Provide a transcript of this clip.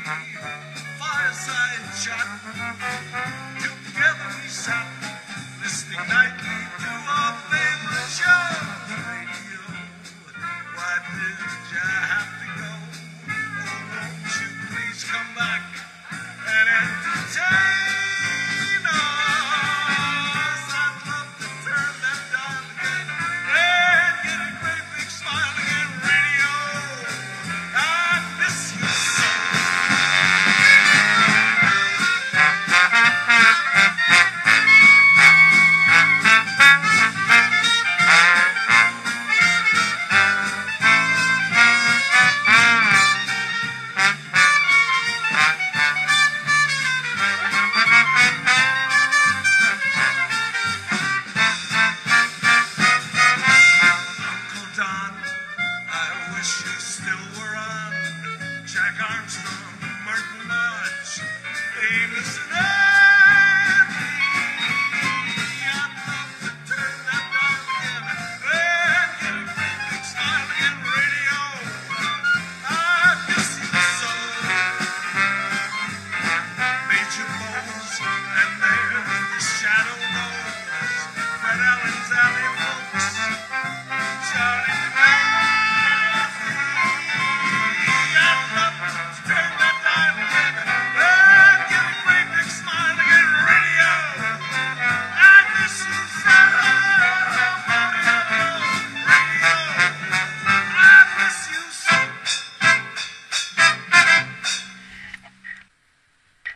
fireside chat. Together we sat, listening nightly to our favorite show. Radio, why did you have to go? Oh, won't you please come back and entertain us? I'd love to turn that dial again and get a great big smile again. Radio, I miss you so. Uncle Don, I wish you still were on. Jack Armstrong, Martin Lodge, Amos and